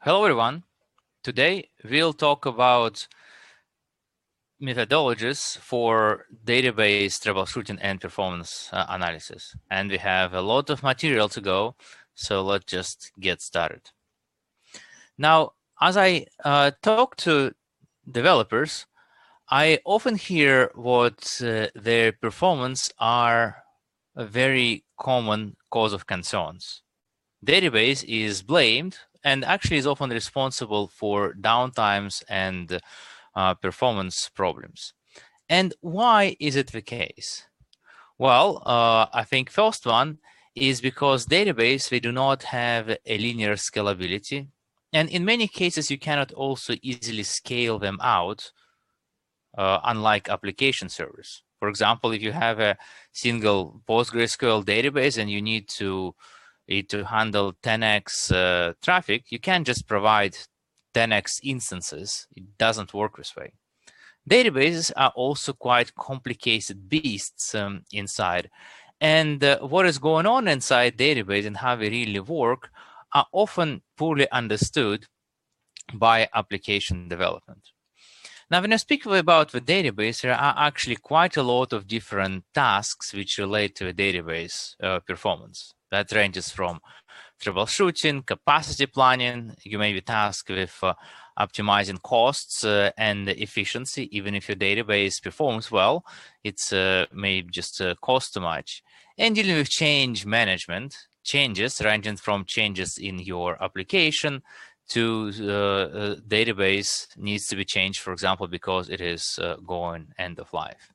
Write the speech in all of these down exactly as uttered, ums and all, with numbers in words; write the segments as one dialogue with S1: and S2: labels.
S1: Hello everyone. Today we'll talk about methodologies for database troubleshooting and performance uh, analysis. And we have a lot of material to go, so let's just get started. Now, as I uh, talk to developers, I often hear what uh, their performance are a very common cause of concerns. Database is blamed and actually is often responsible for downtimes and uh, performance problems. And why is it the case? Well, uh, I think first one is because database, we do not have a linear scalability. And in many cases, you cannot also easily scale them out, uh, unlike application servers. For example, if you have a single PostgreSQL database and you need to it to handle ten x uh, traffic, you can't just provide ten x instances. It doesn't work this way. Databases are also quite complicated beasts um, inside. And uh, what is going on inside database and how they really work are often poorly understood by application development. Now, when I speak about the database, there are actually quite a lot of different tasks which relate to the database uh, performance. That ranges from troubleshooting, capacity planning. You may be tasked with uh, optimizing costs uh, and efficiency. Even if your database performs well, it's uh, may just uh, cost too much. And dealing with change management, changes ranging from changes in your application to uh, uh, database needs to be changed, for example, because it is uh, going end of life.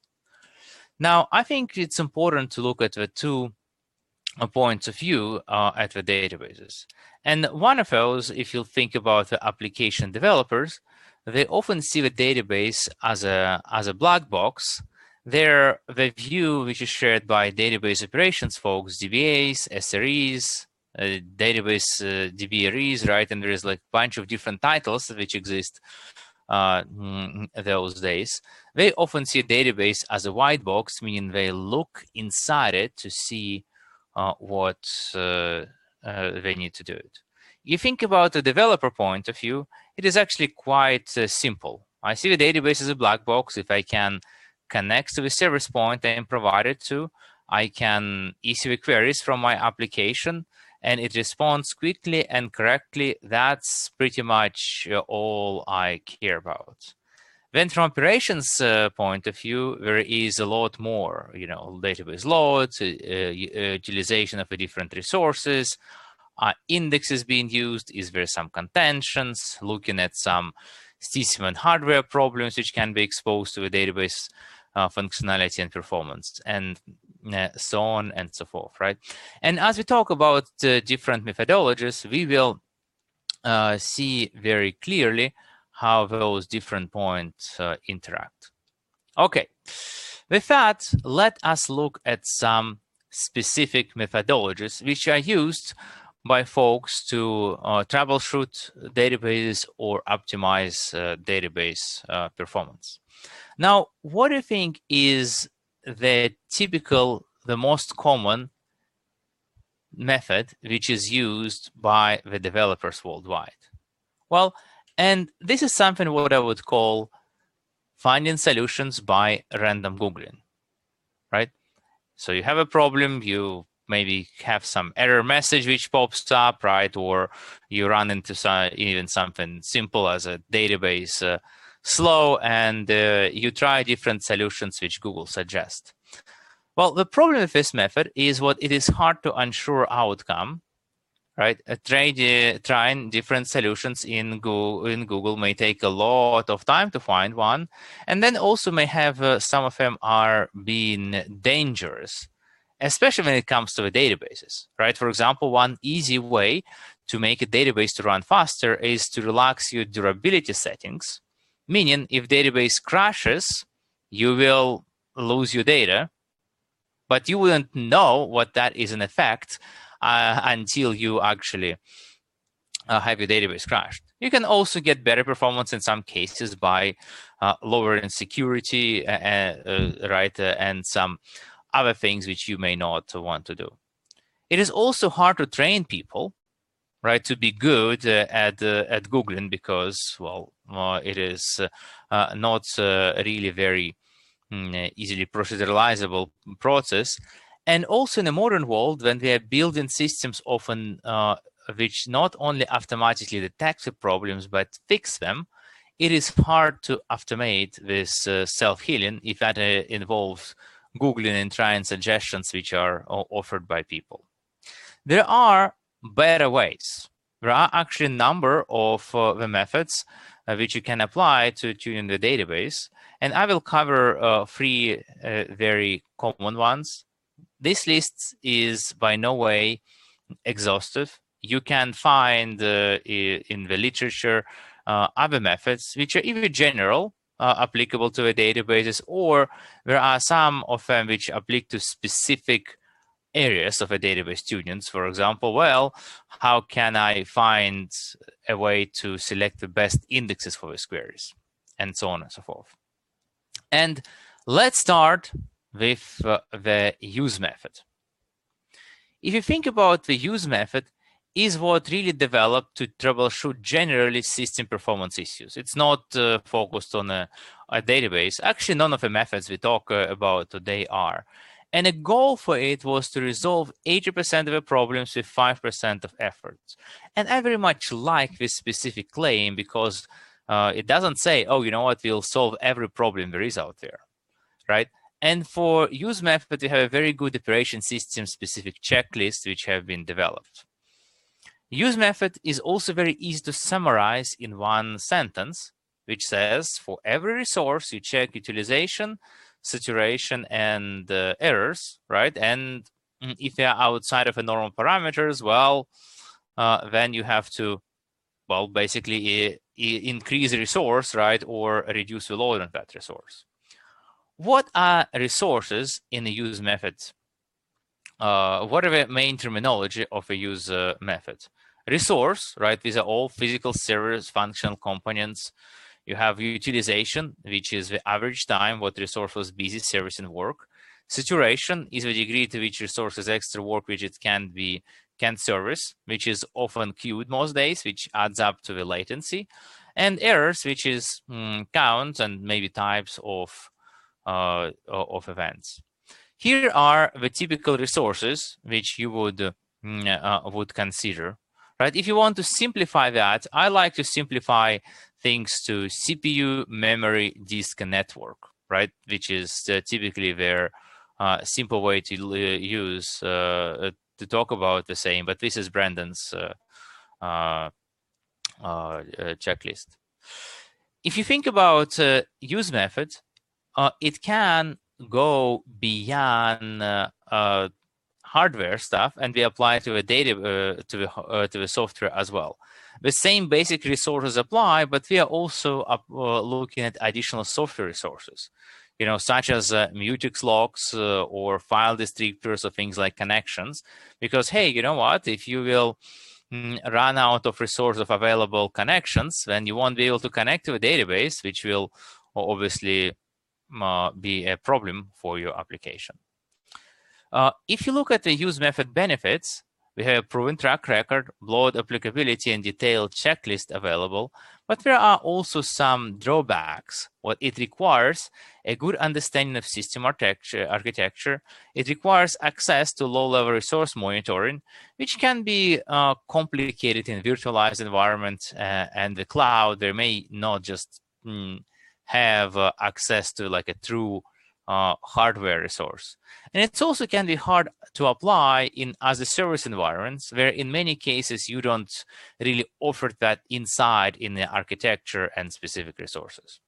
S1: Now, I think it's important to look at the two uh, points of view uh, at the databases. And one of those, if you think about the application developers, they often see the database as a, as a black box. They're the view which is shared by database operations folks, D B As, S R Es, Uh, database uh, D B R Es, right? And there is like a bunch of different titles which exist uh, those days. They often see a database as a white box, meaning they look inside it to see uh, what uh, uh, they need to do it. You think about the developer point of view, it is actually quite uh, simple. I see the database as a black box. If I can connect to the service point and provide it to, I can issue queries from my application and it responds quickly and correctly. That's pretty much uh, all I care about. Then from operations uh, point of view, there is a lot more, you know, database loads, uh, uh, utilization of the different resources, uh, indexes being used, is there some contentions, looking at some system and hardware problems which can be exposed to the database uh, functionality and performance, and uh, so on and so forth, right? And as we talk about uh, different methodologies, we will uh, see very clearly how those different points uh, interact. Okay, with that, let us look at some specific methodologies which are used by folks to uh, troubleshoot databases or optimize uh, database uh, performance. Now, what do you think is the typical, the most common method which is used by the developers worldwide? Well, and this is something what I would call finding solutions by random Googling, right? So you have a problem, you maybe have some error message which pops up, right? Or you run into some, even something simple as a database uh, slow, and uh, you try different solutions which Google suggests. Well, the problem with this method is what it is hard to ensure outcome, right? Uh, try, uh, trying different solutions in Google, in Google may take a lot of time to find one, and then also may have uh, some of them are being dangerous, especially when it comes to the databases, right? For example, one easy way to make a database to run faster is to relax your durability settings, meaning if database crashes, you will lose your data, but you wouldn't know what that is in effect uh, until you actually uh, have your database crashed. You can also get better performance in some cases by uh, lowering security, uh, uh, right, uh, and some other things which you may not want to do. It is also hard to train people, right, to be good uh, at uh, at Googling, because, well, uh, it is uh, uh, not uh, really very mm, easily proceduralizable process. And also in the modern world, when we are building systems often uh, which not only automatically detect the problems but fix them, it is hard to automate this uh, self-healing if that uh, involves Googling and trying suggestions which are offered by people. There are better ways. There are actually a number of uh, the methods uh, which you can apply to tuning the database. And I will cover uh, three uh, very common ones. This list is by no way exhaustive. You can find uh, in the literature uh, other methods which are either general, uh, applicable to the databases, or there are some of them which apply to specific areas of a database students. For example, well, how can I find a way to select the best indexes for these queries, and so on and so forth. And let's start with uh, the use method. If you think about the use method, is what really developed to troubleshoot generally system performance issues. It's not uh, focused on a, a database. Actually, none of the methods we talk uh, about today are. And a goal for it was to resolve eighty percent of the problems with five percent of effort. And I very much like this specific claim because uh, it doesn't say, oh, you know what, we'll solve every problem there is out there, right? And for use method, we have a very good operation system specific checklist which have been developed. Use method is also very easy to summarize in one sentence, which says for every resource, you check utilization, saturation, and uh, errors, right? And if they are outside of the normal parameters, well, uh, then you have to, well, basically uh, increase the resource, right? Or reduce the load on that resource. What are resources in the use method? Uh, what are the main terminology of a use uh, method? Resource, right? These are all physical servers, functional components. You have utilization, which is the average time what resource was busy servicing work. Saturation is the degree to which resources extra work which it can be can service, which is often queued most days, which adds up to the latency. And errors, which is mm, count and maybe types of uh, of events. Here are the typical resources which you would uh, uh, would consider, right? If you want to simplify that, I like to simplify things to C P U, memory, disk, and network, right? Which is uh, typically their uh, simple way to uh, use uh, to talk about the same. But this is Brandon's uh, uh, uh, checklist. If you think about uh, use method, uh, it can go beyond uh, uh, hardware stuff and be applied to a data uh, to the uh, to the software as well. The same basic resources apply, but we are also up, uh, looking at additional software resources, you know, such as uh, mutex logs uh, or file descriptors or things like connections. Because hey, you know what? If you will mm, run out of resource of available connections, then you won't be able to connect to a database, which will obviously uh, be a problem for your application. Uh, if you look at the use method benefits, we have a proven track record, broad applicability, and detailed checklist available, but there are also some drawbacks. What it requires a good understanding of system architecture. It requires access to low-level resource monitoring, which can be uh, complicated in virtualized environments uh, and the cloud. There may not just mm, have uh, access to like a true Uh, hardware resource. And it also can be hard to apply in as a service environments, where in many cases you don't really offer that inside in the architecture and specific resources.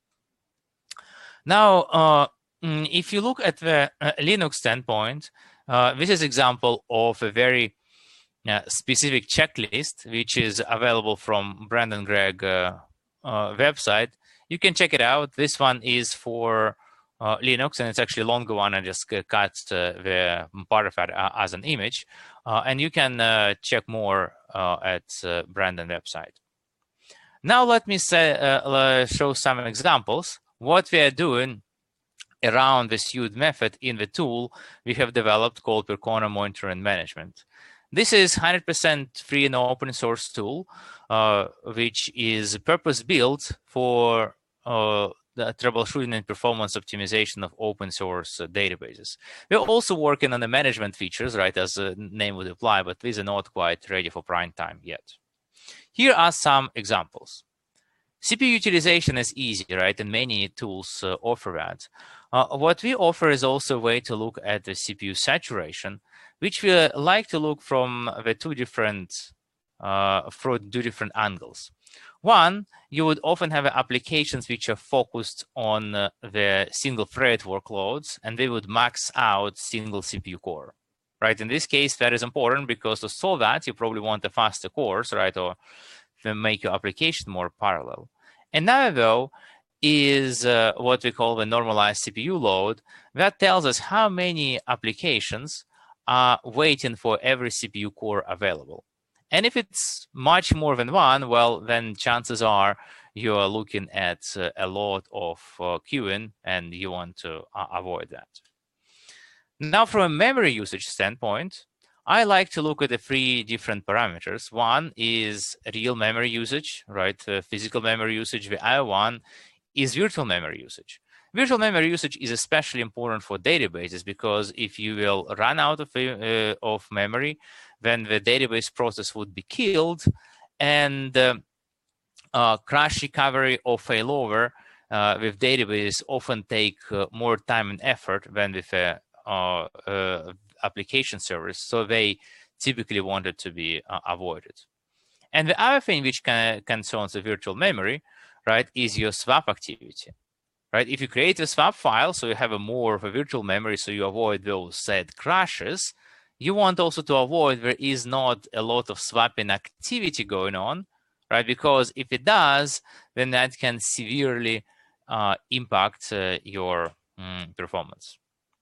S1: Now, uh, if you look at the uh, Linux standpoint, uh, this is an example of a very uh, specific checklist, which is available from Brandon Gregg uh, uh, website. You can check it out. This one is for Uh, Linux, and it's actually a longer one. I just uh, cut uh, the part of it uh, as an image, uh, and you can uh, check more uh, at uh, Brandon website. Now let me say, uh, show some examples. What we are doing around this use method in the tool we have developed called Percona Monitoring Management. This is one hundred percent free and open source tool, uh, which is purpose-built for uh, the troubleshooting and performance optimization of open source uh, databases. We're also working on the management features, right, as the name would imply, but these are not quite ready for prime time yet. Here are some examples. C P U utilization is easy, right? And many tools uh, offer that. Uh, what we offer is also a way to look at the C P U saturation, which we uh, like to look from the two different, uh, from two different angles. One, you would often have applications which are focused on uh, the single thread workloads, and they would max out single C P U core, right? In this case, that is important because to solve that, you probably want a faster cores, right? Or make your application more parallel. Another, though, is uh, what we call the normalized C P U load. That tells us how many applications are waiting for every C P U core available. And if it's much more than one, well, then chances are you are looking at uh, a lot of uh, queuing, and you want to uh, avoid that. Now, from a memory usage standpoint, I like to look at the three different parameters. One is real memory usage, right? Uh, physical memory usage. The other one is virtual memory usage. Virtual memory usage is especially important for databases because if you will run out of, uh, of memory, then the database process would be killed, and uh, uh, crash recovery or failover uh, with databases often take uh, more time and effort than with a uh, uh, application service, so they typically want it to be uh, avoided. And the other thing which can, concerns the virtual memory, right, is your swap activity, right? If you create a swap file, so you have a more of a virtual memory, so you avoid those said crashes, you want also to avoid there is not a lot of swapping activity going on, right? Because if it does, then that can severely uh, impact uh, your mm, performance.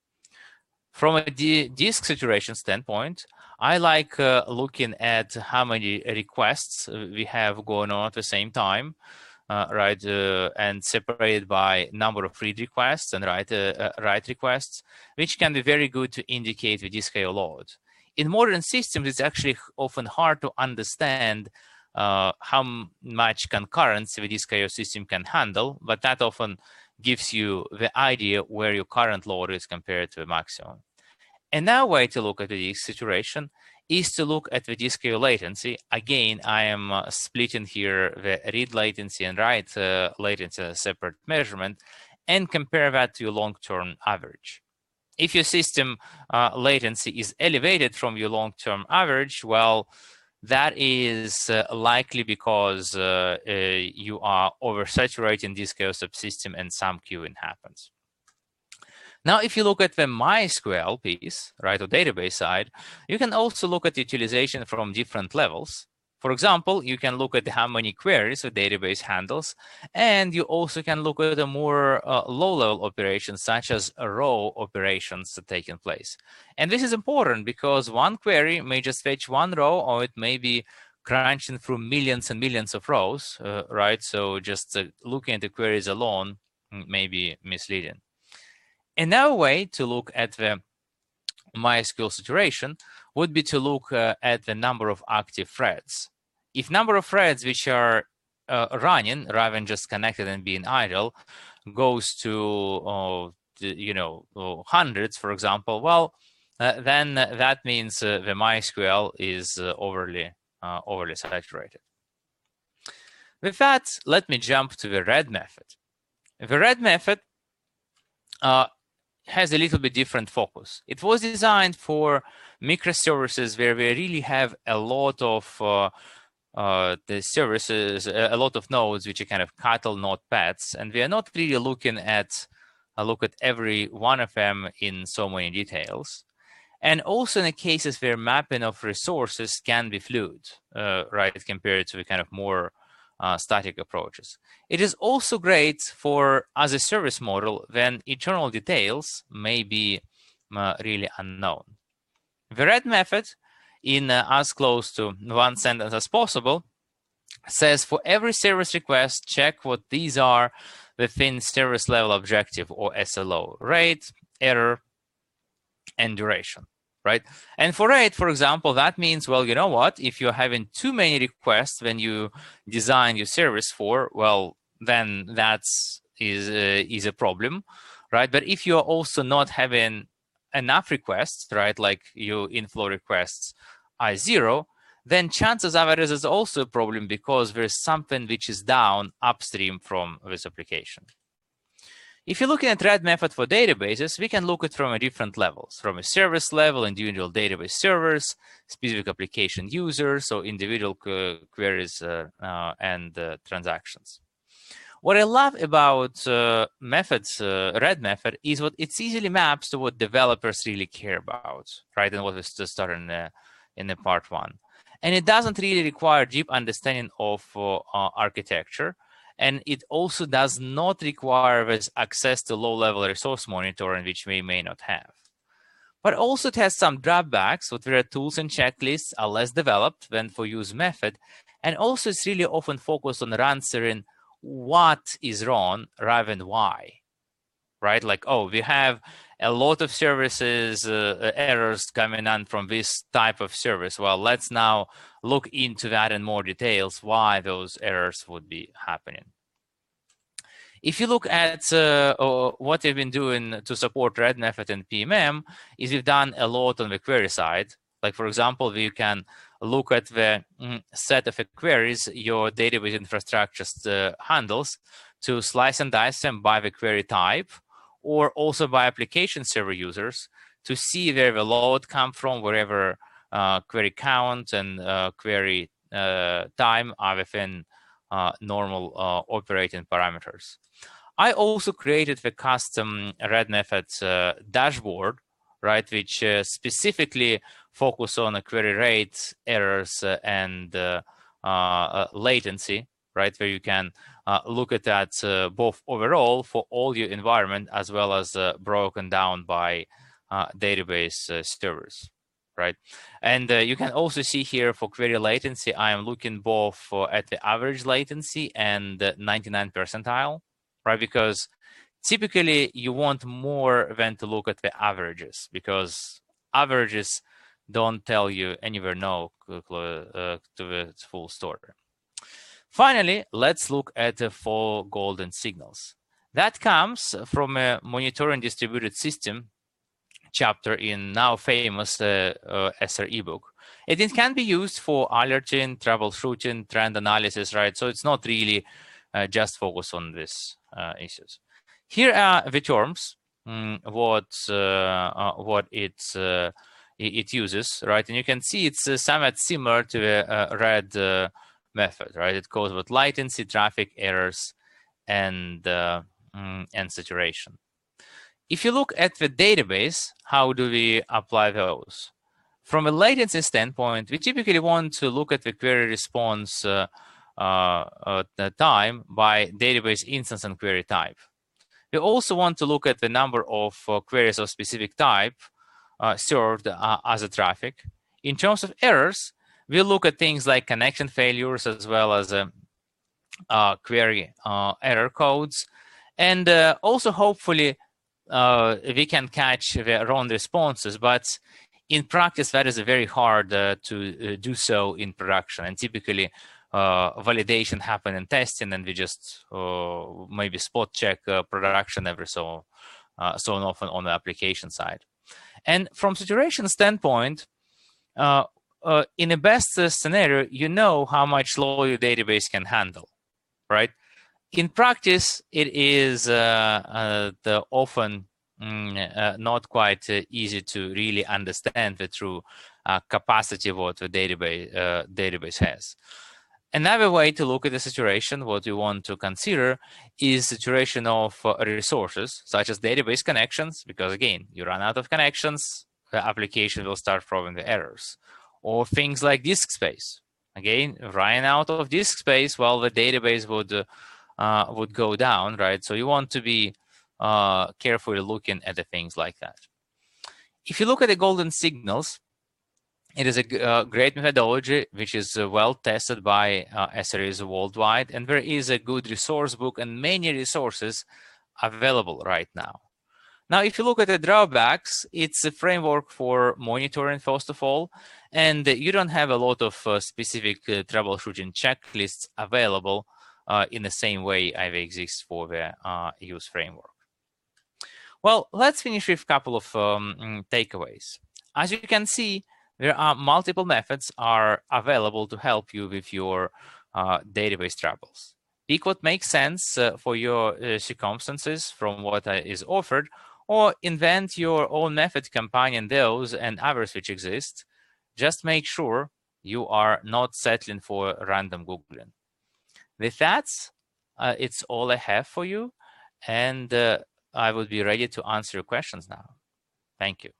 S1: From a disk saturation standpoint, I like uh, looking at how many requests we have going on at the same time, uh, right, uh, and separated by number of read requests and write, uh, uh, write requests, which can be very good to indicate the disk I O load. In modern systems, it's actually often hard to understand uh, how much concurrency the disk I O system can handle, but that often gives you the idea where your current load is compared to the maximum. Another way to look at the disk saturation is to look at the disk I O latency. Again, I am uh, splitting here the read latency and write uh, latency as a separate measurement and compare that to your long-term average. If your system uh, latency is elevated from your long-term average, well, that is uh, likely because uh, uh, you are oversaturating disk I O subsystem and some queuing happens. Now, if you look at the MySQL piece, right, or database side, you can also look at utilization from different levels. For example, you can look at how many queries the database handles, and you also can look at the more uh, low-level operations, such as row operations that taking place. And this is important because one query may just fetch one row, or it may be crunching through millions and millions of rows, uh, right? So just uh, looking at the queries alone may be misleading. Another way to look at the MySQL saturation would be to look uh, at the number of active threads. If number of threads which are uh, running rather than just connected and being idle goes to, uh, you know, hundreds, for example, well, uh, then that means uh, the MySQL is uh, overly, uh, overly saturated. With that, let me jump to the RAID method. The RAID method uh, has a little bit different focus. It was designed for microservices where we really have a lot of uh, uh, the services, a lot of nodes which are kind of cattle notepads, and we are not really looking at a look at every one of them in so many details. And also in the cases where mapping of resources can be fluid, uh, right, compared to the kind of more Uh, static approaches. It is also great for as a service model when internal details may be uh, really unknown. The RAID method, in uh, as close to one sentence as possible, says for every service request, check what these are within service level objective or S L O, rate, error, and duration. right? And for RAID, for example, that means, well, you know what? If you're having too many requests when you design your service for, well, then that's is uh, is a problem, right? But if you're also not having enough requests, right, like your inflow requests are zero, then chances are there is also a problem because there's something which is down upstream from this application. If you're looking at RAID method for databases, we can look at from a different levels, from a service level, individual database servers, specific application users, so individual queries uh, uh, and uh, transactions. What I love about uh, methods, uh, RAID method, is what it easily maps to what developers really care about, right? And what we started in the, in the part one. And it doesn't really require deep understanding of uh, uh, architecture. And it also does not require this access to low-level resource monitoring, which we may not have. But also it has some drawbacks, what where tools and checklists are less developed than for use method. And also it's really often focused on answering what is wrong rather than why, right? Like, oh, we have a lot of services, uh, errors coming on from this type of service. Well, let's now look into that in more details, why those errors would be happening. If you look at uh, what we've been doing to support RAID method and P M M, is we've done a lot on the query side. Like, for example, we can look at the mm, set of queries your database infrastructure uh, handles to slice and dice them by the query type, or also by application server users to see where the load come from, wherever uh, query count and uh, query uh, time are within uh, normal uh, operating parameters. I also created the custom RAID methods uh, dashboard, right, which uh, specifically focus on a query rate, errors, uh, and uh, uh, latency, right, where you can uh, look at that uh, both overall for all your environment as well as uh, broken down by uh, database uh, servers, right? And uh, you can also see here for query latency, I am looking both for at the average latency and the ninety-nine percentile, right? Because typically you want more than to look at the averages, because averages don't tell you anywhere no uh, to the full story. Finally, let's look at the four golden signals. That comes from a monitoring distributed system chapter in now famous uh, uh, S R ebook. And it can be used for alerting, troubleshooting, trend analysis, right? So it's not really uh, just focus on these uh, issues. Here are the terms, um, what uh, uh, what it, uh, it uses, right? And you can see it's uh, somewhat similar to the uh, RAID uh, method, right? It goes with latency, traffic, errors, and uh, mm, and saturation. If you look at the database, how do we apply those? From a latency standpoint, we typically want to look at the query response uh, uh, uh, time by database instance and query type. We also want to look at the number of uh, queries of specific type uh, served uh, as a traffic. In terms of errors, we look at things like connection failures as well as uh, uh, query uh, error codes. And uh, also, hopefully, uh, we can catch the wrong responses. But in practice, that is very hard uh, to uh, do so in production. And typically, uh, validation happen in testing, and we just uh, maybe spot check uh, production every so, uh, so often on the application side. And from saturation standpoint, uh, uh, in the best uh, scenario, you know how much load your database can handle, right? In practice, it is uh, uh, the often mm, uh, not quite uh, easy to really understand the true uh, capacity of what the database uh, database has. Another way to look at the saturation, what you want to consider, is saturation of uh, resources, such as database connections, because again, you run out of connections, the application will start throwing the errors. Or things like disk space. Again, running out of disk space, well, the database would uh, uh, would go down, right? So you want to be uh, carefully looking at the things like that. If you look at the golden signals, it is a uh, great methodology, which is uh, well tested by uh, S R Es worldwide, and there is a good resource book and many resources available right now. Now, if you look at the drawbacks, it's a framework for monitoring, first of all, and you don't have a lot of uh, specific uh, troubleshooting checklists available uh, in the same way I V exists for the uh, use framework. Well, let's finish with a couple of um, takeaways. As you can see, there are multiple methods are available to help you with your uh, database troubles. Pick what makes sense uh, for your uh, circumstances from what uh, is offered, or invent your own method combining those and others which exist. Just make sure you are not settling for random Googling. With that, uh, it's all I have for you, and uh, I would be ready to answer your questions now. Thank you.